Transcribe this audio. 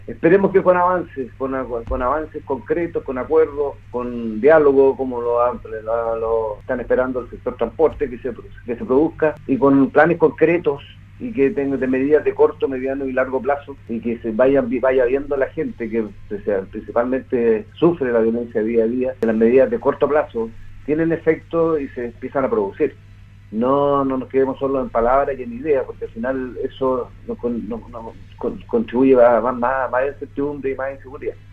Esperemos que con avances, con avances concretos, con acuerdos, con diálogo, como lo están esperando el sector transporte, que se produzca, y con planes concretos y que tengan de medidas de corto, mediano y largo plazo, y que vaya viendo la gente que principalmente sufre la violencia día a día, que las medidas de corto plazo tienen efecto y se empiezan a producir. No nos quedemos solo en palabras y en ideas, porque al final eso contribuye a más incertidumbre y más inseguridad.